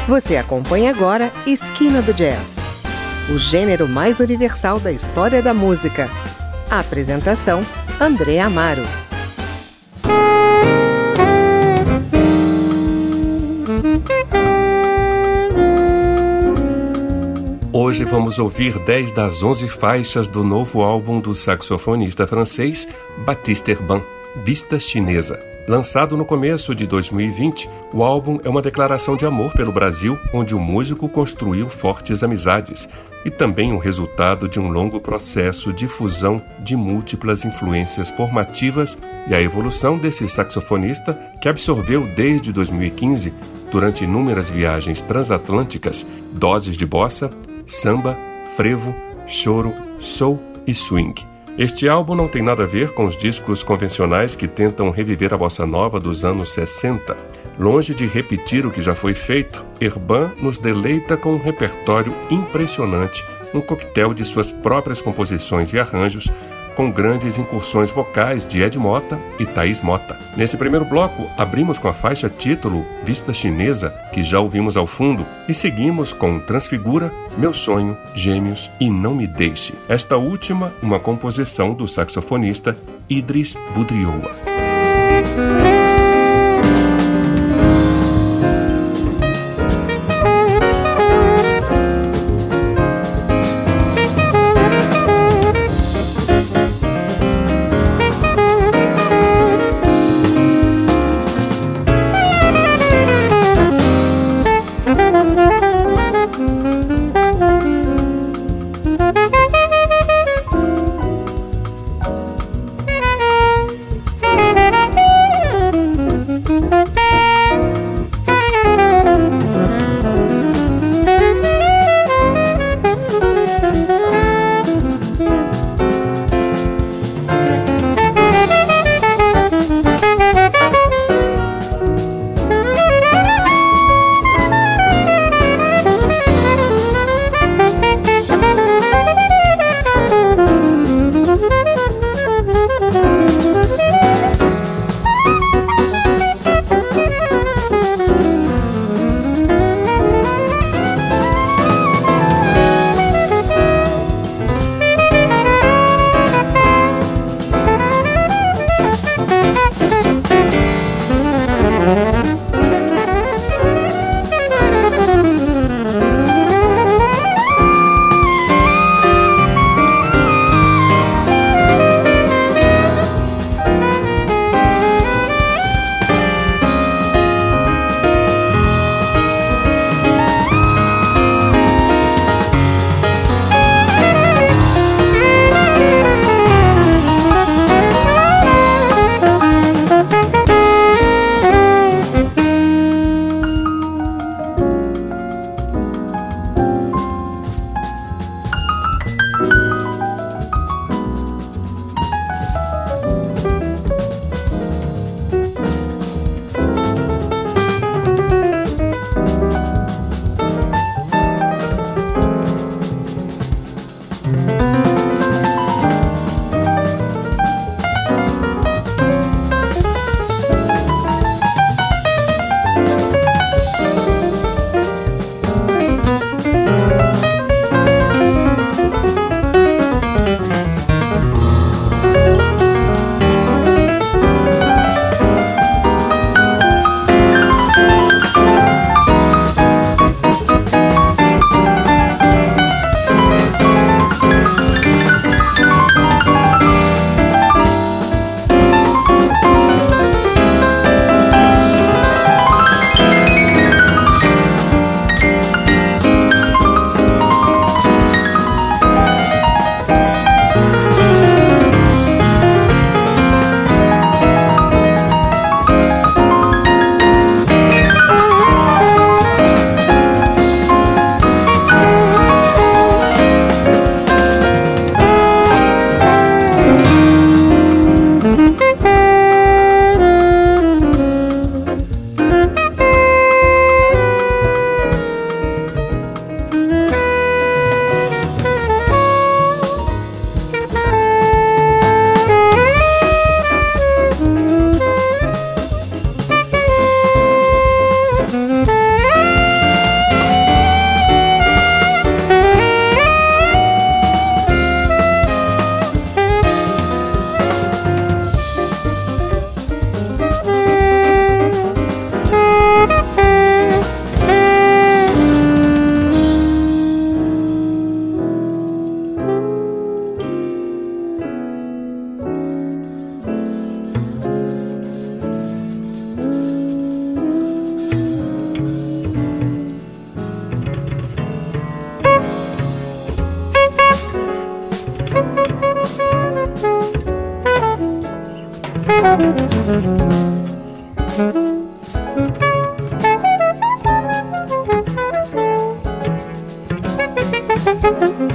Você acompanha agora Esquina do Jazz, o gênero mais universal da história da música. A apresentação, André Amaro. Hoje vamos ouvir 10 das 11 faixas do novo álbum do saxofonista francês Baptiste Herbin, Vista Chinesa. Lançado no começo de 2020, o álbum é uma declaração de amor pelo Brasil, onde o músico construiu fortes amizades, e também o resultado de um longo processo de fusão de múltiplas influências formativas e a evolução desse saxofonista que absorveu desde 2015, durante inúmeras viagens transatlânticas, doses de bossa, samba, frevo, choro, soul e swing. Este álbum não tem nada a ver com os discos convencionais que tentam reviver a bossa nova dos anos 60. Longe de repetir o que já foi feito, Herbin nos deleita com um repertório impressionante, um coquetel de suas próprias composições e arranjos, com grandes incursões vocais de Ed Motta e Thaís Mota. Nesse primeiro bloco, abrimos com a faixa título Vista Chinesa, que já ouvimos ao fundo, e seguimos com Transfigura, Meu Sonho, Gêmeos e Não Me Deixe. Esta última, uma composição do saxofonista Idris Budrioua.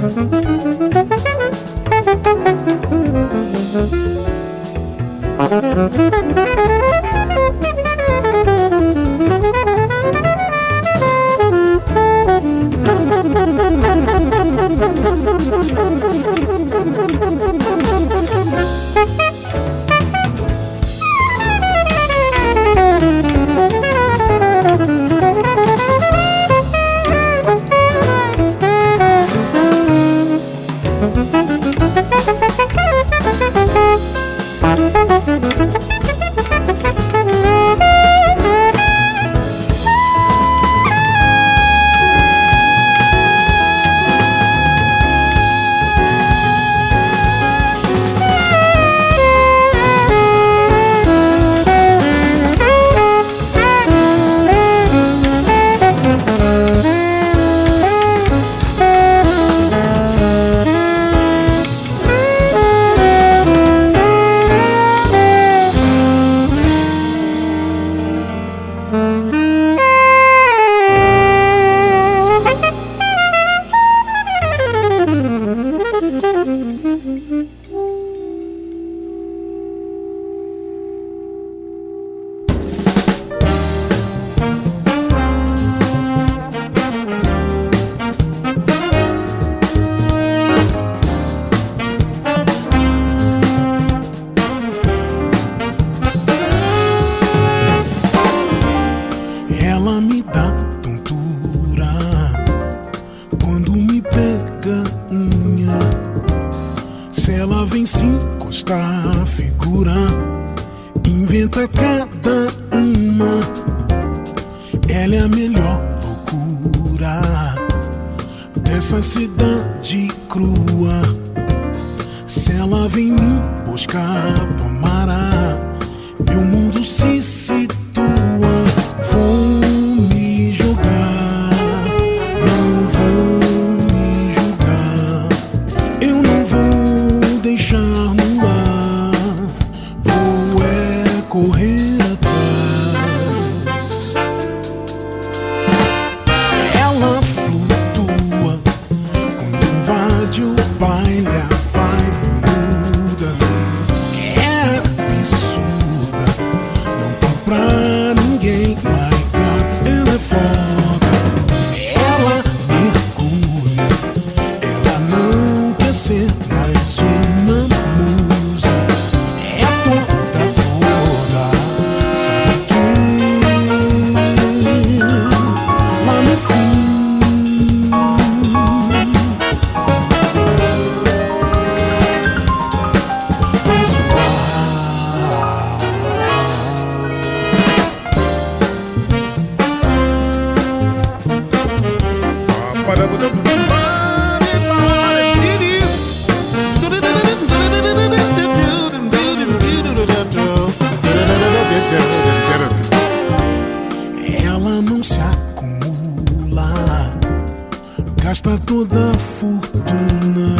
gasta toda a fortuna,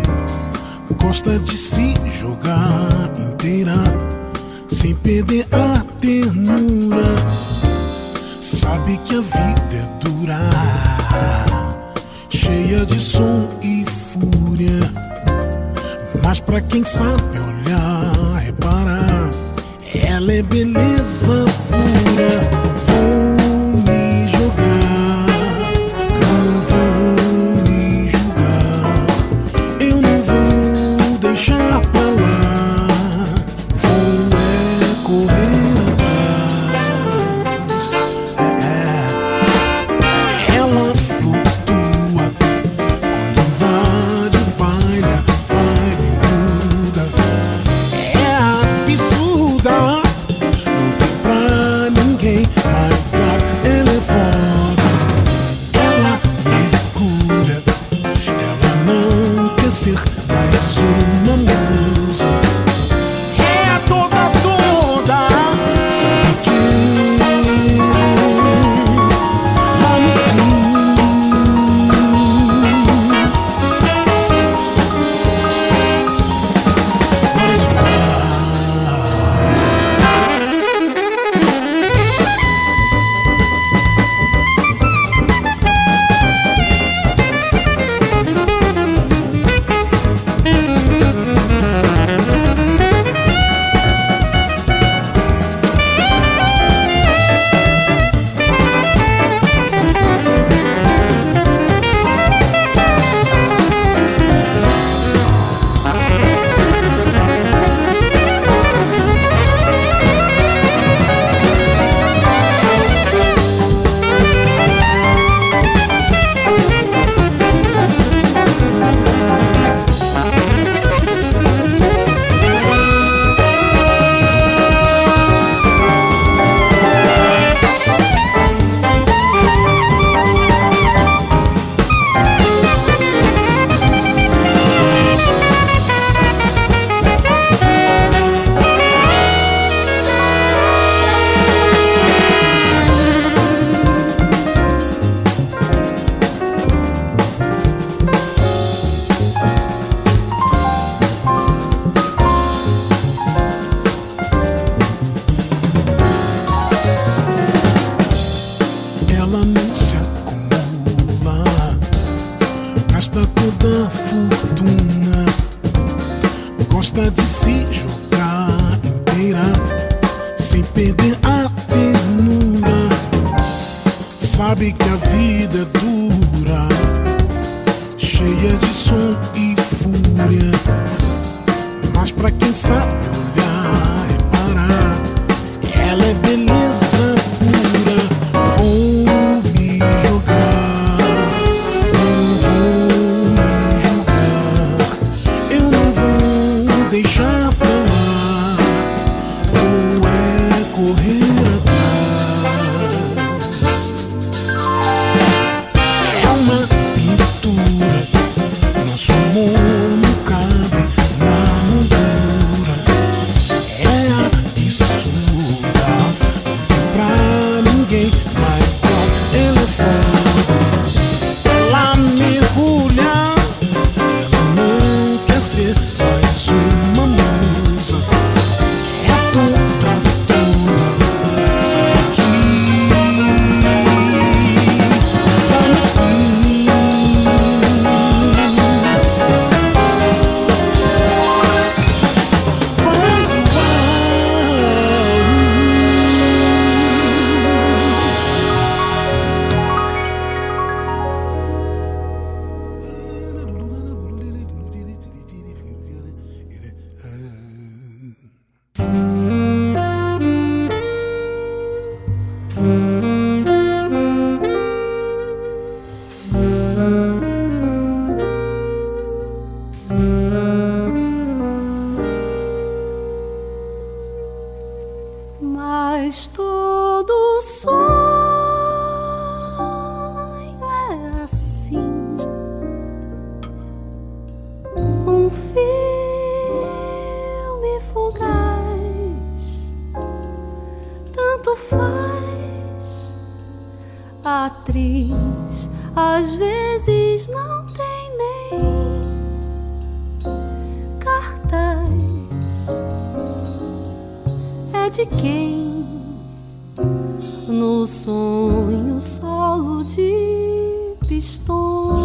gosta de se jogar inteira, sem perder a ternura. Sabe que a vida é dura, cheia de som e fúria, mas pra quem sabe olhar, reparar, ela é beleza pura. Vou me jogar, não vou me julgar, eu não vou deixar pra lá, vou correr atrás. Ela flutua quando invade o baile, a vibe muda, é absurda, não tem pra ninguém. se acumula, gasta toda a fortuna, gosta de se jogar inteira, sem perder a ternura. Sabe que a vida é dura, cheia de som e fúria, mas pra quem sabe olhar, reparar, ela é beleza pura. Vou me jogar, não vou me julgar, eu não vou deixar pra lá, vou é correr atrás. É uma pintura, nosso amor não cabe na moldura. É absurda, não tem pra ninguém, mas igual ela é foda. Ela mergulha, ela não quer ser mais uma musa. É toda, sabe que lá no fim faz igual. Mas todo sonho é assim, um filme fugaz, tanto faz. A atriz às vezes não tem nem cartaz. É de quem no sonho solo de pistão.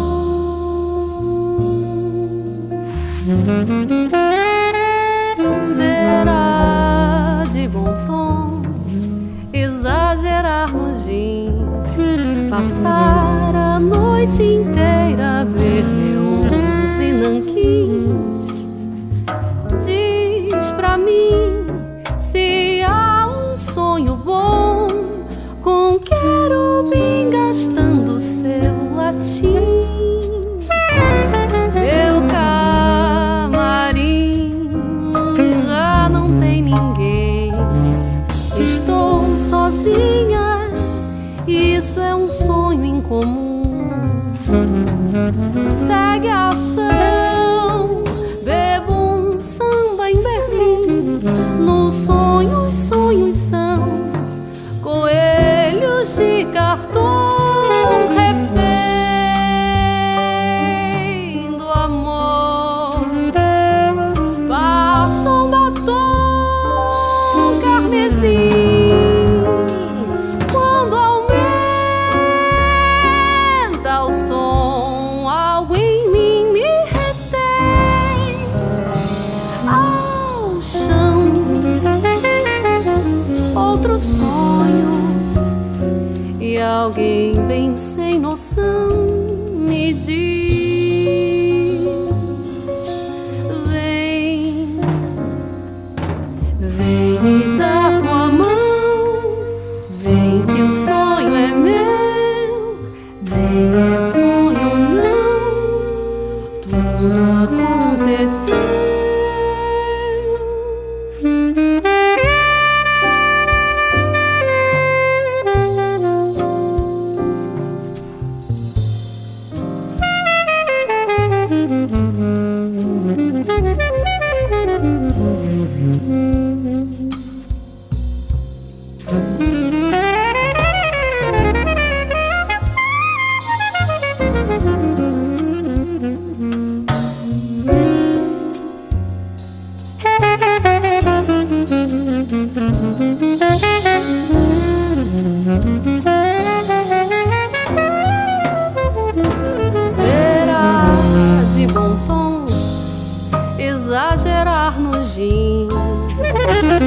Será de bom tom exagerar no gin, passar a noite inteira a ver leões e nanquins. Diz pra mim se há um sonho bom com querubim gastando seu latim. Meu camarim já não tem ninguém, estou sozinha, isso é um sonho incomum. Segue a ação, bebo um samba em Berlim. Nos sonhos, os sonhos são coelhos de cartão, refém do amor. Passa um batom carmesim quando aumenta o som, algo em mim me retém ao chão. Outro sonho e alguém bem sem noção me diz: vem, vem me dar tua mão, vem que o sonho é meu, vem, é sonho ou não, tudo aconteceu.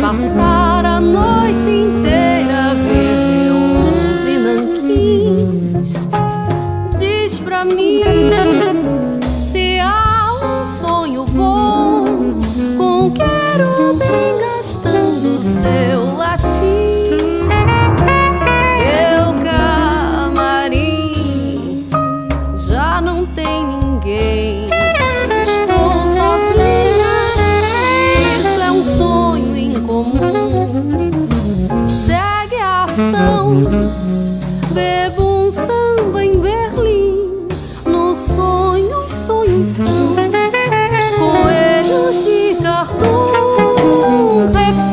passar a noite inteira a ver leões e nanquins. Diz pra mim se há um sonho bom com querubim gastando seu latim. Meu camarim já não tem ninguém. Estou sozinha, isso é um sonho incomum. Segue a ação, bebo um samba em Berlim. Nos sonhos, sonhos são coelhos de cartoon,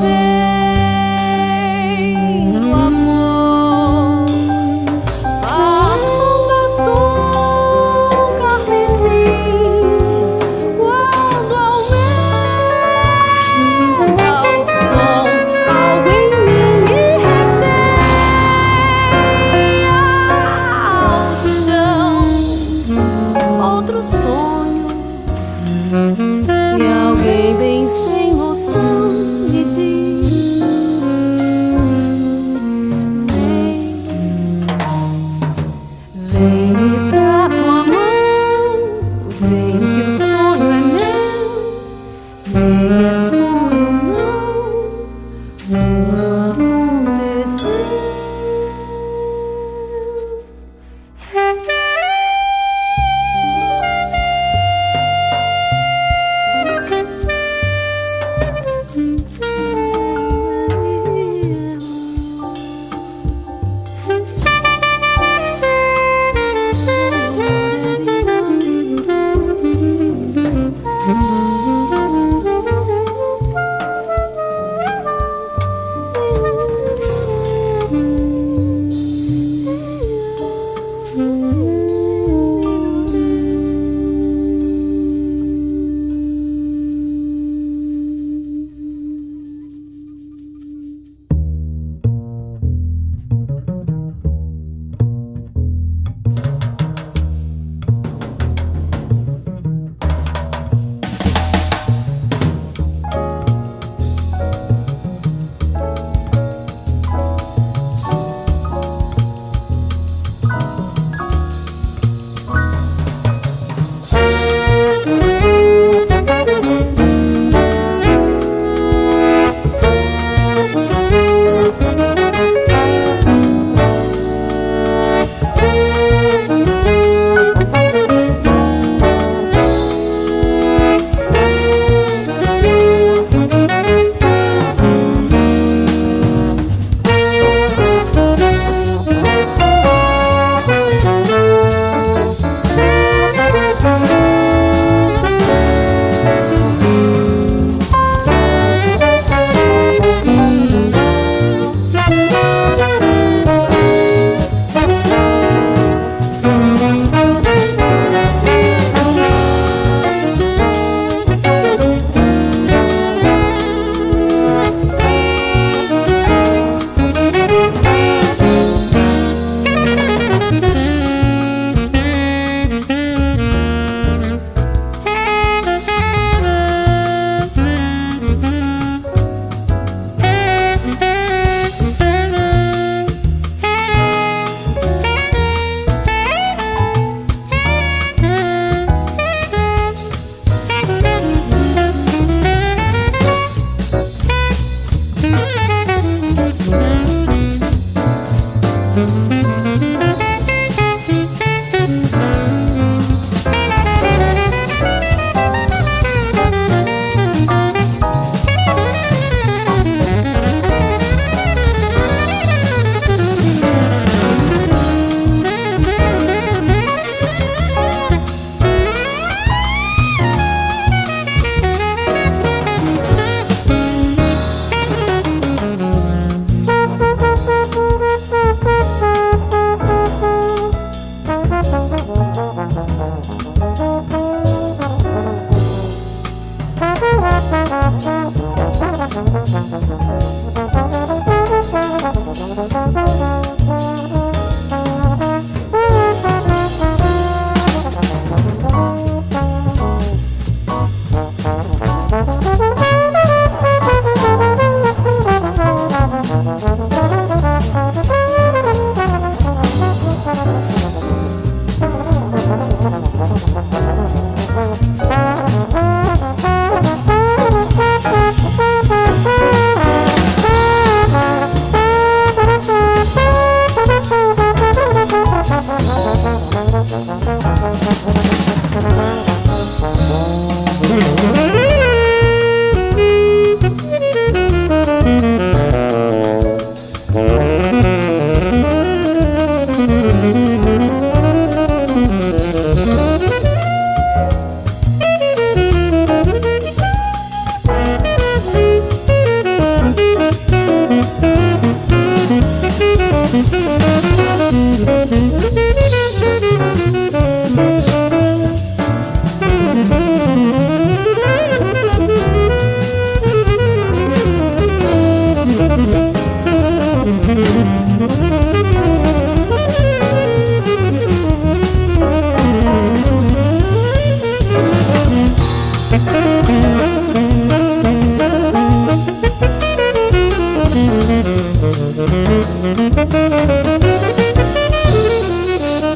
refém do amor. Passa um batom carmesim quando aumenta o som, algo em mim me retém ao chão. Outro sonho e alguém bem sem noção me diz: vem, me dá tua mão, vem que o sonho é meu, vem é sonho não, tudo aconteceu.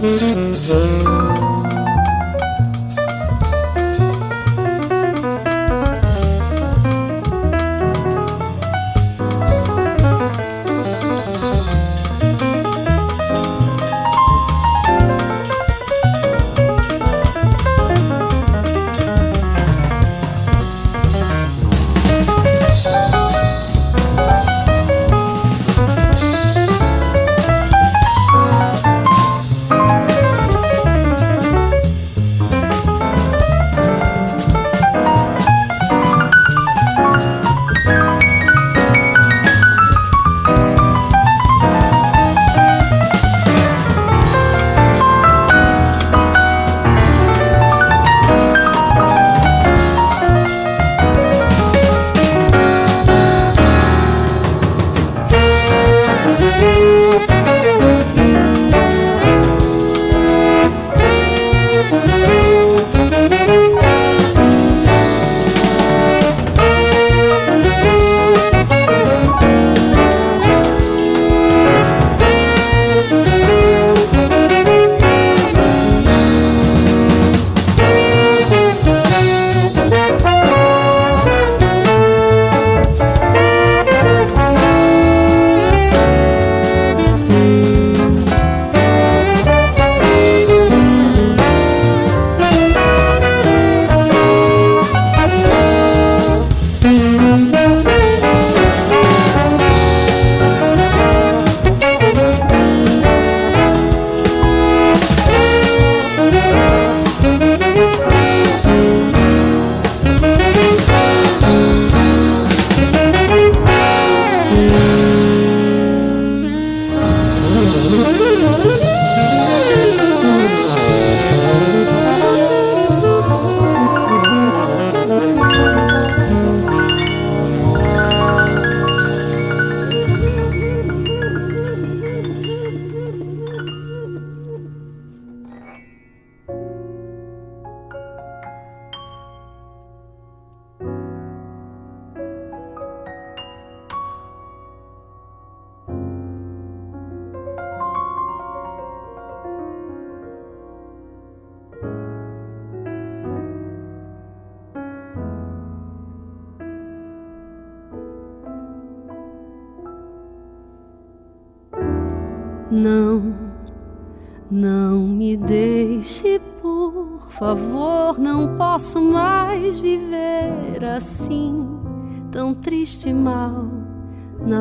Não me deixe, por favor, não posso mais viver assim, tão triste e mal, na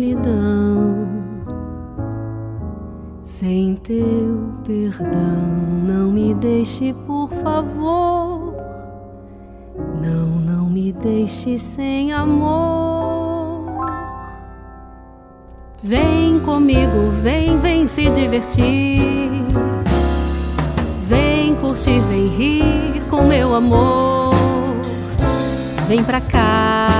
solidão. Sem teu perdão, não me deixe, por favor, não me deixe sem amor. Vem comigo, vem se divertir. Vem curtir, vem rir com meu amor. Vem pra cá.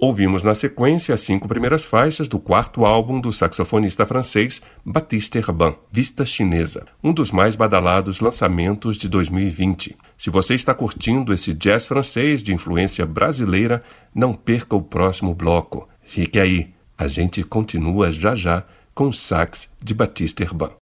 Ouvimos na sequência as 5 primeiras faixas do 4º álbum do saxofonista francês Baptiste Herbin, Vista Chinesa, um dos mais badalados lançamentos de 2020. Se você está curtindo esse jazz francês de influência brasileira, não perca o próximo bloco. Fique aí, a gente continua já já com o sax de Baptiste Herbin.